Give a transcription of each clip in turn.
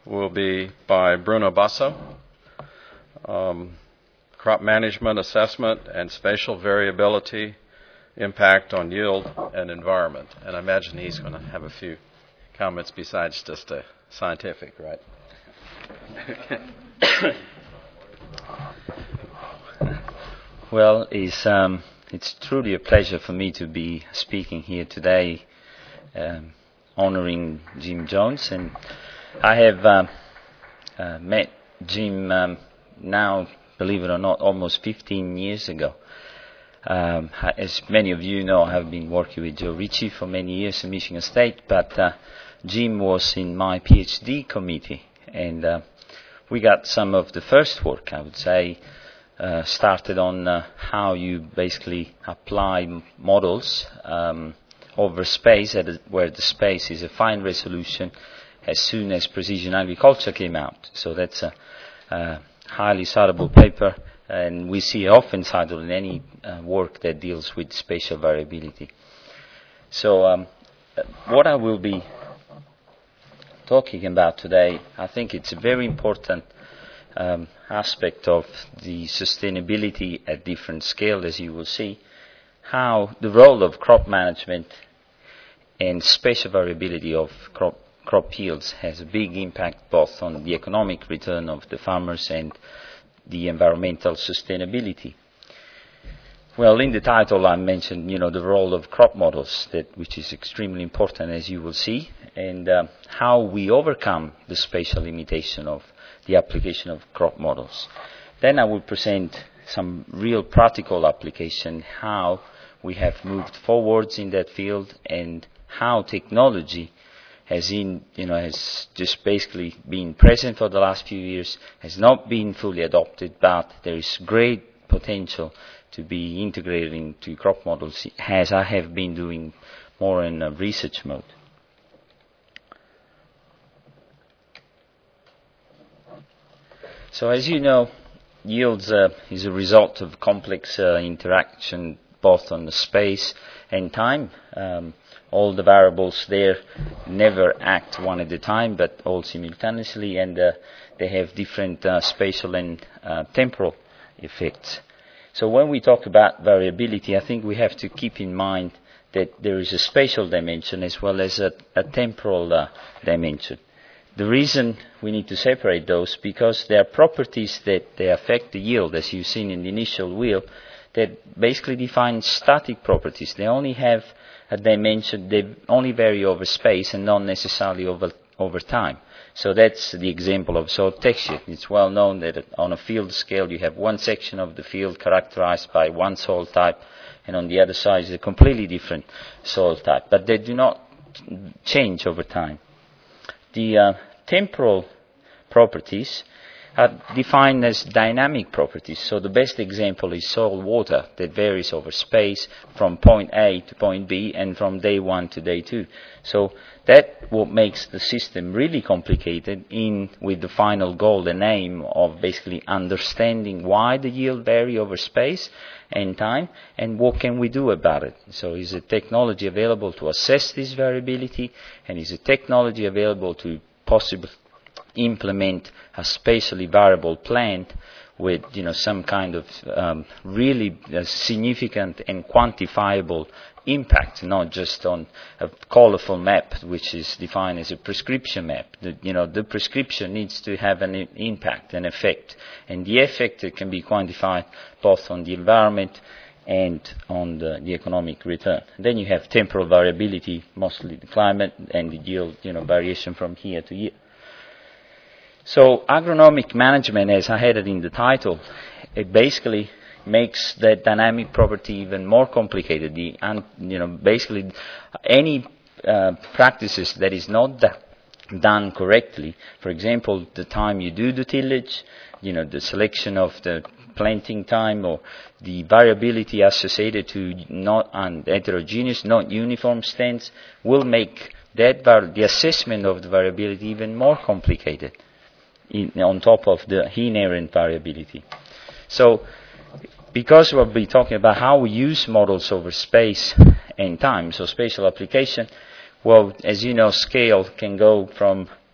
will be by Bruno Basso, Crop Management Assessment and Spatial Variability, Impact on Yield and Environment. And I imagine he's going to have a few comments besides just a scientific, right? Well, it's truly a pleasure for me to be speaking here today, honoring Jim Jones. And I have met Jim now, believe it or not, almost 15 years ago. As many of you know, I have been working with Joe Ritchie for many years in Michigan State, but Jim was in my PhD committee, and we got some of the first work, I would say, started on how you basically apply models over space, where the space is a fine resolution, as soon as Precision Agriculture came out. So that's a highly citable paper, and we see it often cited in any work that deals with spatial variability. So what I will be talking about today, I think it's a very important aspect of the sustainability at different scale, as you will see, how the role of crop management and spatial variability of crop yields has a big impact both on the economic return of the farmers and the environmental sustainability. Well, in the title I mentioned, the role of crop models, which is extremely important, as you will see, and how we overcome the spatial limitation of the application of crop models. Then I will present some real practical application, how we have moved forwards in that field, and how technology has just basically been present for the last few years, has not been fully adopted, but there is great potential to be integrated into crop models, as I have been doing more in a research mode. So as you know, yields is a result of complex interaction both on the space and time. All the variables there never act one at a time, but all simultaneously, and they have different spatial and temporal effects. So when we talk about variability, I think we have to keep in mind that there is a spatial dimension as well as a temporal dimension. The reason we need to separate those, because there are properties that they affect the yield, as you've seen in the initial wheel, that basically define static properties. They only have a dimension, they only vary over space and not necessarily over time. So that's the example of soil texture. It's well known that on a field scale you have one section of the field characterized by one soil type, and on the other side is a completely different soil type. But they do not change over time. The temporal properties are defined as dynamic properties. So the best example is soil water that varies over space from point A to point B and from day 1 to day 2. So that what makes the system really complicated with the final goal and aim of basically understanding why the yield vary over space and time and what can we do about it. So is a technology available to assess this variability, and is a technology available to possibly implement a spatially variable plant with some kind of really significant and quantifiable impact, not just on a colorful map which is defined as a prescription map. The prescription needs to have an impact, an effect, and the effect can be quantified both on the environment and on the economic return. Then you have temporal variability, mostly the climate and the yield, variation from year to year. So agronomic management, as I had it in the title, it basically makes that dynamic property even more complicated. Basically any practices that is not done correctly, for example, the time you do the tillage, the selection of the planting time, or the variability associated to not heterogeneous, not uniform stands, will make the assessment of the variability even more complicated, on top of the inherent variability. So, because we'll be talking about how we use models over space and time, so spatial application, well, as you know, scale can go from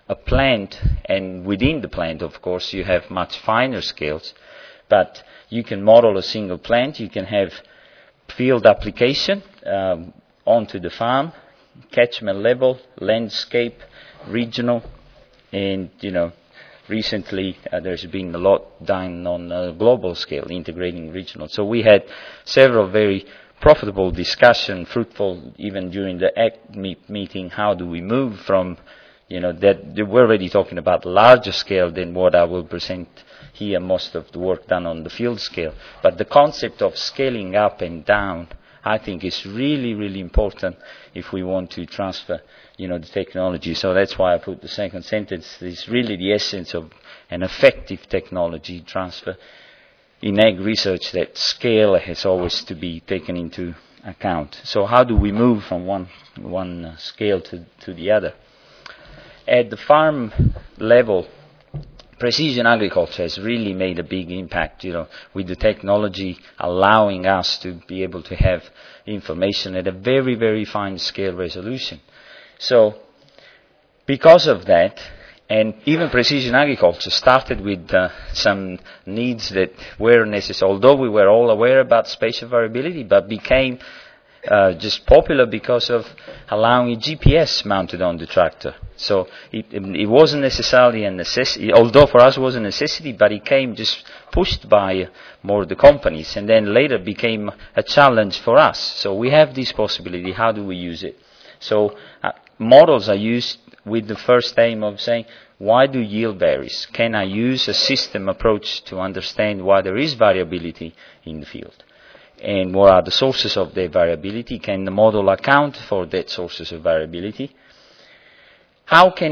a plant, and within the plant, of course, you have much finer scales, but you can model a single plant, you can have field application onto the farm, catchment level, landscape, regional, and, recently there's been a lot done on a global scale, integrating regional. So we had several very profitable discussion, fruitful even during the ACT meeting. How do we move from, that we're already talking about larger scale than what I will present here, most of the work done on the field scale. But the concept of scaling up and down, I think, is really, really important if we want to transfer, the technology. So that's why I put the second sentence. It's really the essence of an effective technology transfer in ag research, that scale has always to be taken into account. So how do we move from one scale to the other? At the farm level, precision agriculture has really made a big impact, with the technology allowing us to be able to have information at a very, very fine scale resolution. So, because of that, and even precision agriculture started with some needs that were necessary, although we were all aware about spatial variability, but became just popular because of allowing GPS mounted on the tractor. So it wasn't necessarily a necessity, although for us it was a necessity, but it came just pushed by more of the companies, and then later became a challenge for us. So we have this possibility. How do we use it? So models are used with the first aim of saying, why do yield varies? Can I use a system approach to understand why there is variability in the field? And what are the sources of the variability? Can the model account for that sources of variability? How can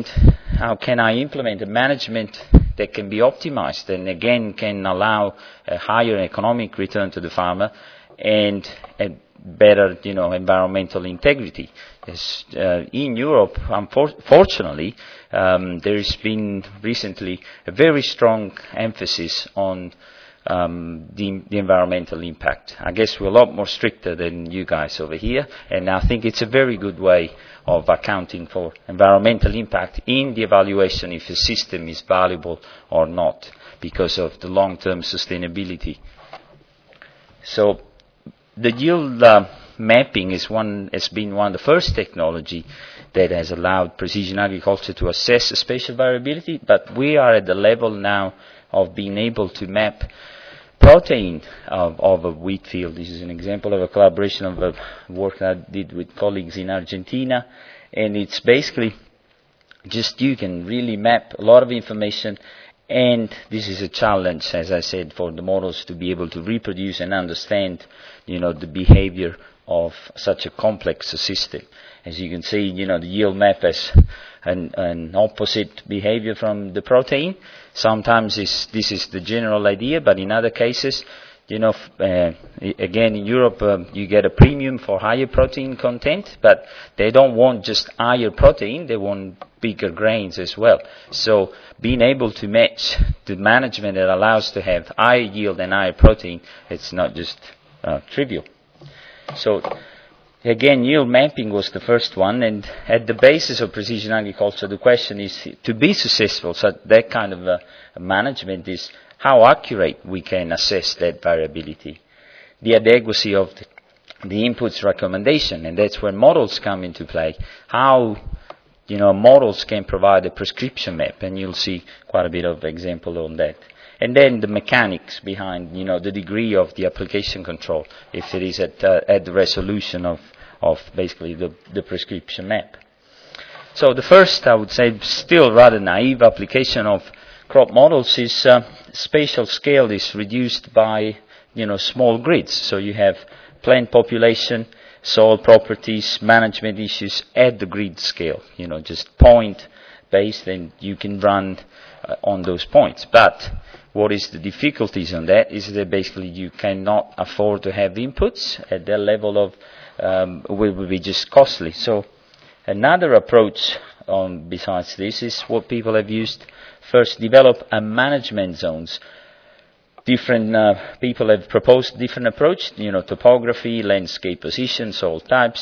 I implement a management that can be optimized and again can allow a higher economic return to the farmer and a better, environmental integrity? Yes, in Europe, unfortunately, there's been recently a very strong emphasis on the environmental impact. I guess we're a lot more stricter than you guys over here, and I think it's a very good way of accounting for environmental impact in the evaluation if a system is valuable or not, because of the long-term sustainability. So the yield mapping has been one of the first technology that has allowed precision agriculture to assess the spatial variability, but we are at the level now of being able to map protein of a wheat field. This is an example of a collaboration of a work I did with colleagues in Argentina, and it's basically just you can really map a lot of information, and this is a challenge, as I said, for the models to be able to reproduce and understand, the behavior of such a complex system. As you can see, the yield map has an opposite behavior from the protein. Sometimes this is the general idea, but in other cases, again in Europe, you get a premium for higher protein content, but they don't want just higher protein, they want bigger grains as well. So being able to match the management that allows to have higher yield and higher protein, it's not just trivial. So again, yield mapping was the first one, and at the basis of precision agriculture, the question is, to be successful, so that kind of management is how accurate we can assess that variability, the adequacy of the inputs recommendation, and that's where models come into play. How, models can provide a prescription map, and you'll see quite a bit of example on that. And then the mechanics behind, the degree of the application control, if it is at the resolution of basically the prescription map. So the first, I would say, still rather naive application of crop models is spatial scale is reduced by, small grids. So you have plant population, soil properties, management issues at the grid scale, just point based, and you can run on those points. But what is the difficulties on that is that basically you cannot afford to have inputs at that level of will be just costly. So another approach besides this is what people have used. First, develop a management zones. Different people have proposed different approach, topography, landscape position, soil types,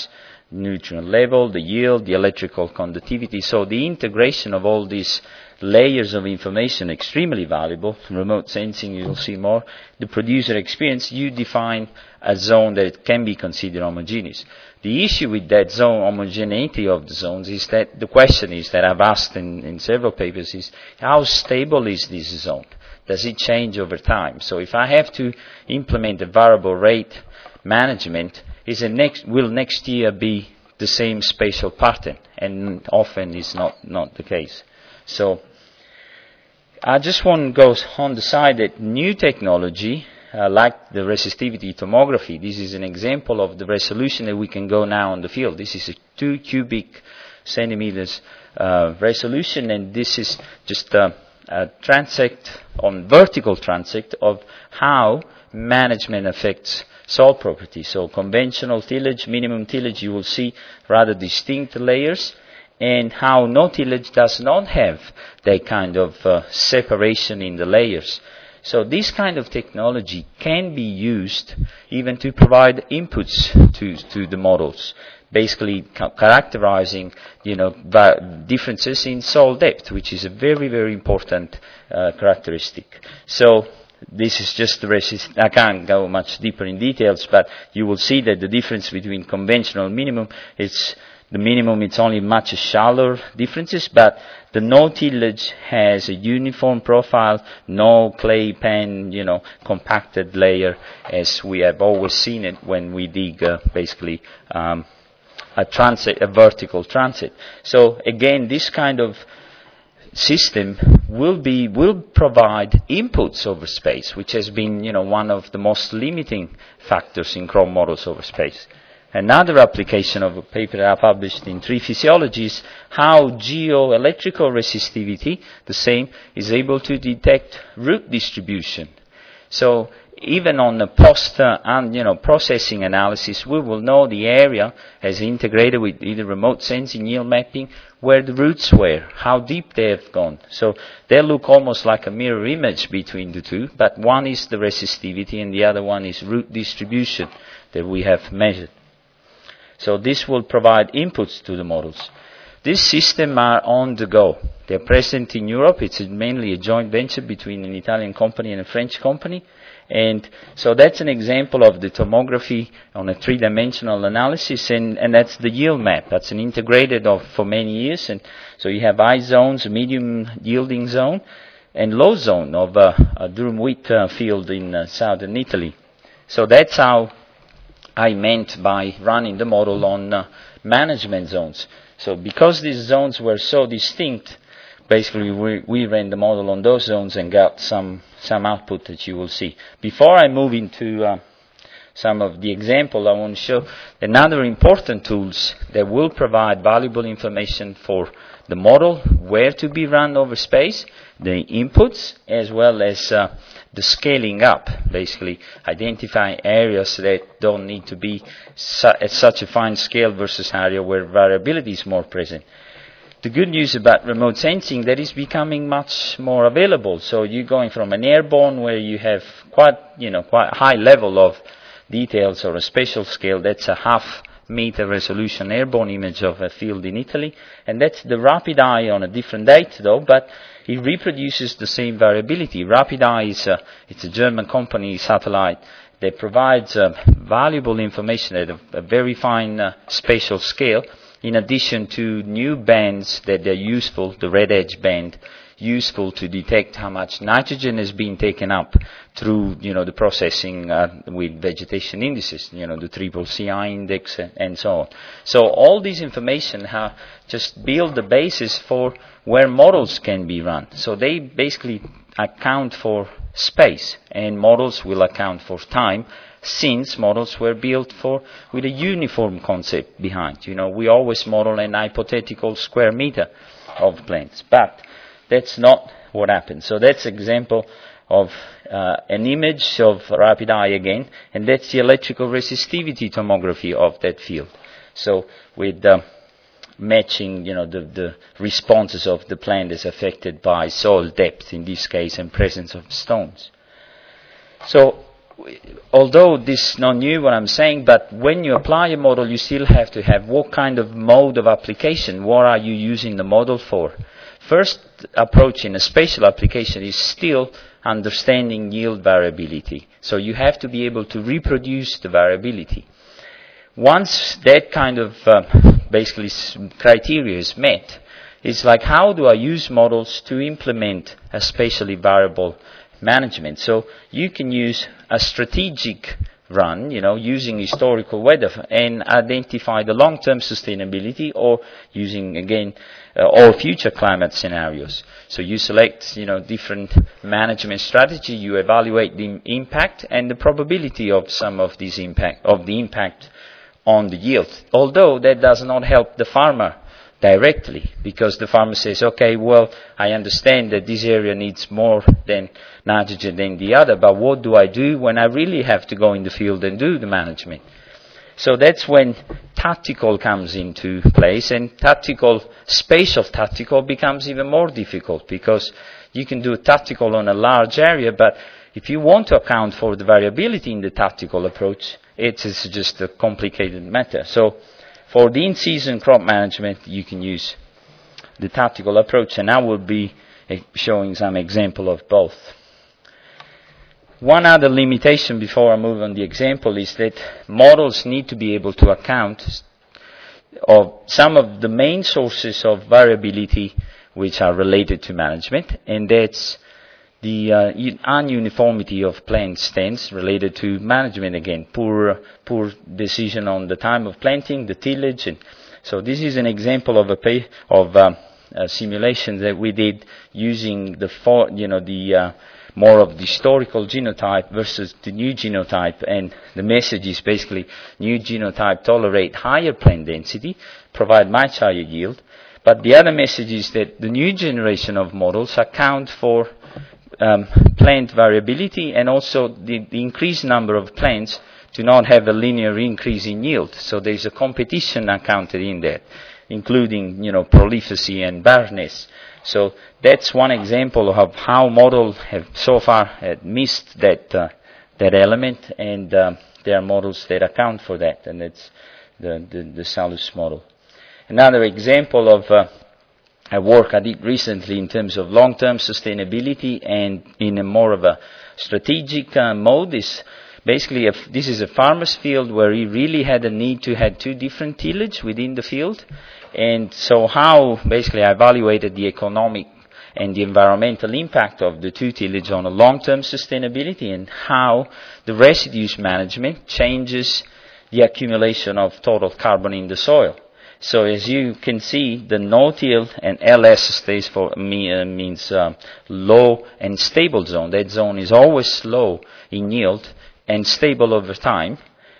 nutrient level, the yield, the electrical conductivity. So the integration of all these layers of information extremely valuable. Remote sensing, you'll see more. The producer experience, you define a zone that can be considered homogeneous. The issue with that zone, homogeneity of the zones, is that the question is that I've asked in several papers is, how stable is this zone? Does it change over time? So if I have to implement a variable rate management, will next year be the same spatial pattern? And often it's not the case. So I just want to go on the side that new technology, like the resistivity tomography, this is an example of the resolution that we can go now on the field. This is a 2 cubic centimeters resolution, and this is just a transect on vertical transect of how management affects soil properties. So conventional tillage, minimum tillage, you will see rather distinct layers, and how no tillage does not have that kind of separation in the layers. So this kind of technology can be used even to provide inputs to the models, basically characterizing, differences in soil depth, which is a very, very important characteristic. So this is just the I can't go much deeper in details, but you will see that the difference between conventional and minimum, the minimum, it's only much shallower differences, but the no tillage has a uniform profile, no clay pan, compacted layer, as we have always seen it when we dig basically a vertical transit. So again, this kind of system will provide inputs over space, which has been one of the most limiting factors in Chrome models over space. Another application of a paper that I published in Tree Physiology is how geoelectrical resistivity, the same, is able to detect root distribution. So even on the processing analysis, we will know the area as integrated with either remote sensing, yield mapping, where the roots were, how deep they have gone. So they look almost like a mirror image between the two, but one is the resistivity and the other one is root distribution that we have measured. So this will provide inputs to the models. These systems are on the go. They're present in Europe. It's mainly a joint venture between an Italian company and a French company. And so that's an example of the tomography on a three-dimensional analysis, and that's the yield map. That's an integrated for many years. And so you have high zones, a medium yielding zone, and low zone of a durum wheat field in southern Italy. So that's how I meant by running the model on management zones. So because these zones were so distinct, basically we ran the model on those zones and got some output that you will see. Before I move into some of the example, I want to show another important tools that will provide valuable information for the model, where to be run over space, the inputs, as well as the scaling up, basically identifying areas that don't need to be at such a fine scale versus area where variability is more present. The good news about remote sensing, that is becoming much more available. So you're going from an airborne where you have quite high level of details or a spatial scale. That's a half-meter resolution airborne image of a field in Italy, and that's the RapidEye on a different date, though, but it reproduces the same variability. RapidEye is it's a German company satellite that provides valuable information at a very fine spatial scale, in addition to new bands that are useful, the red edge band, useful to detect how much nitrogen has been taken up through, the processing with vegetation indices, the CCCI index and so on. So all this information just build the basis for where models can be run. So they basically account for space, and models will account for time, since models were built with a uniform concept behind. We always model an hypothetical square meter of plants, but that's not what happens. So that's an example of an image of RapidEye again, and that's the electrical resistivity tomography of that field. So with matching, the responses of the plant is affected by soil depth in this case and presence of stones. So although this is not new what I'm saying, but when you apply a model, you still have to have what kind of mode of application, what are you using the model for? First approach in a spatial application is still understanding yield variability. So you have to be able to reproduce the variability. Once that kind of basically criteria is met, it's like, how do I use models to implement a spatially variable management? So you can use a strategic run, using historical weather and identify the long-term sustainability, or using, again, all future climate scenarios. So you select, different management strategy, you evaluate the impact and the probability of some of these impact on the yield. Although that does not help the farmer directly, because the farmer says, okay, well, I understand that this area needs more than nitrogen than the other, but what do I do when I really have to go in the field and do the management? So that's when tactical comes into place, and spatial tactical becomes even more difficult, because you can do tactical on a large area, but if you want to account for the variability in the tactical approach, it's just a complicated matter. So for the in-season crop management, you can use the tactical approach, and I will be showing some example of both. One other limitation before I move on the example is that models need to be able to account of some of the main sources of variability which are related to management, and that's the ununiformity of plant stands related to management. Again, poor decision on the time of planting, the tillage, and so this is an example of a simulation that we did using more of the historical genotype versus the new genotype, and the message is basically new genotype tolerate higher plant density, provide much higher yield, but the other message is that the new generation of models account for plant variability, and also the increased number of plants do not have a linear increase in yield. So there's a competition accounted in that, including prolificity and barrenness. So that's one example of how models have so far missed that element, and there are models that account for that, and it's the Salus model. Another example of a work I did recently in terms of long-term sustainability and in a more of a strategic mode is basically this is a farmer's field where he really had a need to have two different tillage within the field. And so how basically I evaluated the economic and the environmental impact of the two tillage on a long-term sustainability, and how the residues management changes the accumulation of total carbon in the soil. So as you can see, the no-till, and LS stays for means low and stable zone. That zone is always low in yield and stable over time.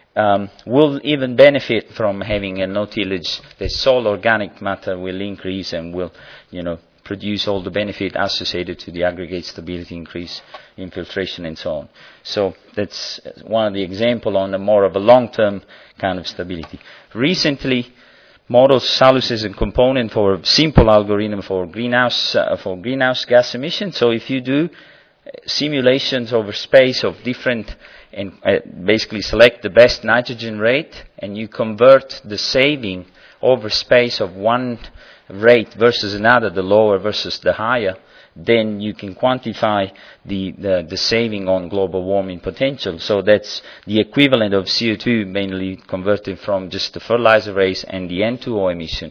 Will even benefit from having a no-tillage. The soil organic matter will increase and will, produce all the benefit associated to the aggregate stability, increase infiltration, and so on. So that's one of the example on a more of a long-term kind of stability. Recently, models Salus is a component for a simple algorithm for greenhouse gas emissions. So if you do simulations over space of different, and basically select the best nitrogen rate, and you convert the saving over space of one rate versus another, the lower versus the higher, then you can quantify the saving on global warming potential. So that's the equivalent of CO2, mainly converted from just the fertilizer rates and the N2O emission.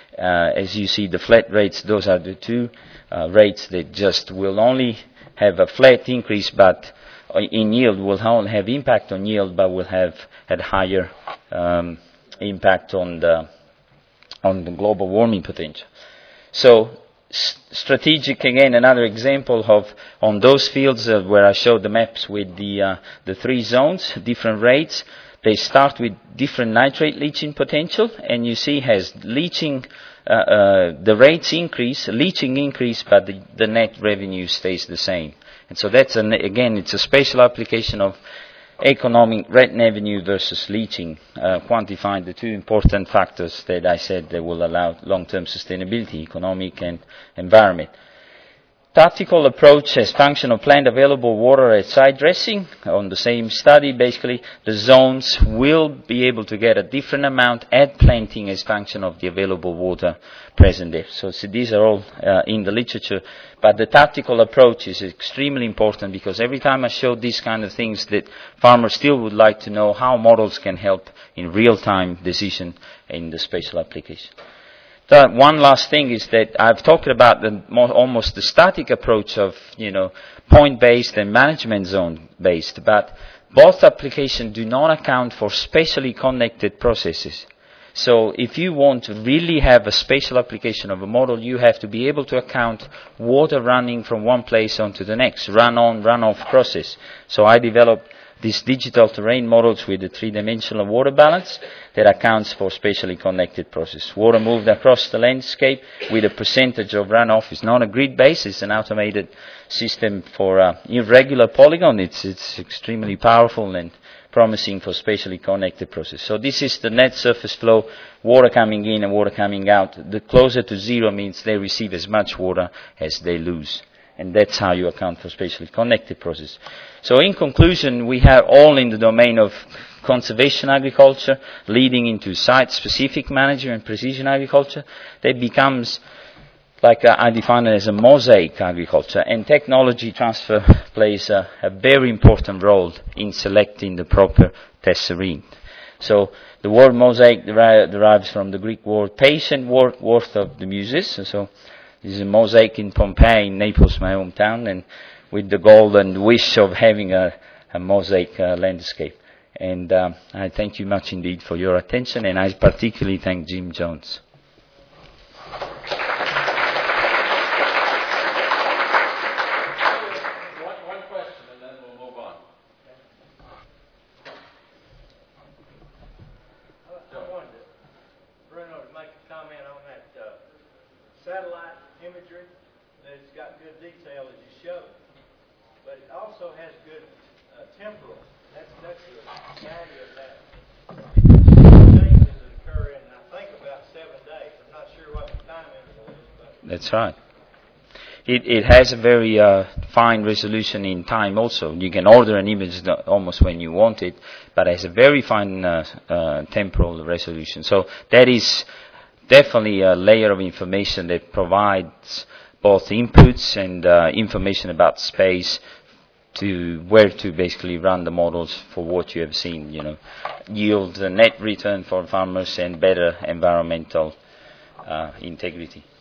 As you see, the flat rates, those are the two rates that just will only have a flat increase, but in yield will only have impact on yield, but will have had higher impact on the global warming potential. So strategic, again, another example of on those fields where I showed the maps with the three zones, different rates. They start with different nitrate leaching potential, and you see has leaching, the rates increase, leaching increase, but the net revenue stays the same. And so that's, again, it's a spatial application of economic net revenue versus leaching, quantifying the two important factors that I said that will allow long-term sustainability, economic and environment. Tactical approach as function of plant available water at site dressing. On the same study, basically, the zones will be able to get a different amount at planting as function of the available water present there. So these are all in the literature. But the tactical approach is extremely important because every time I show these kind of things that farmers still would like to know how models can help in real-time decision in the spatial application. One last thing is that I've talked about almost the static approach of, point-based and management zone-based, but both applications do not account for spatially connected processes. So if you want to really have a spatial application of a model, you have to be able to account water running from one place onto the next, run-on, run-off process. So I developed these digital terrain models with a three-dimensional water balance that accounts for spatially connected process. Water moved across the landscape with a percentage of runoff. It's not a grid-based, it's an automated system for irregular polygon. It's extremely powerful and promising for spatially connected process. So this is the net surface flow, water coming in and water coming out. The closer to zero means they receive as much water as they lose. And that's how you account for spatially connected process. So in conclusion, we have all in the domain of conservation agriculture, leading into site-specific management and precision agriculture. That becomes, like I define it as a mosaic agriculture. And technology transfer plays a very important role in selecting the proper tesserae. So the word mosaic derives from the Greek word patient, worth of the muses. So this is a mosaic in Pompeii, in Naples, my hometown, and with the goal and wish of having a mosaic landscape. And I thank you much indeed for your attention, and I particularly thank Jim Jones. One question, and then we'll move on. I wanted Bruno to make a comment on that satellite imagery. It's got good detail as you showed, but it also has good temporal. That's the value of that. Changes that occur in, I think, about 7 days. I'm not sure what the time interval is, but That's right. It has a very fine resolution in time also. You can order an image almost when you want it, but it has a very fine temporal resolution. So that is definitely a layer of information that provides both inputs and information about space to where to basically run the models for what you have seen, yield the net return for farmers and better environmental integrity.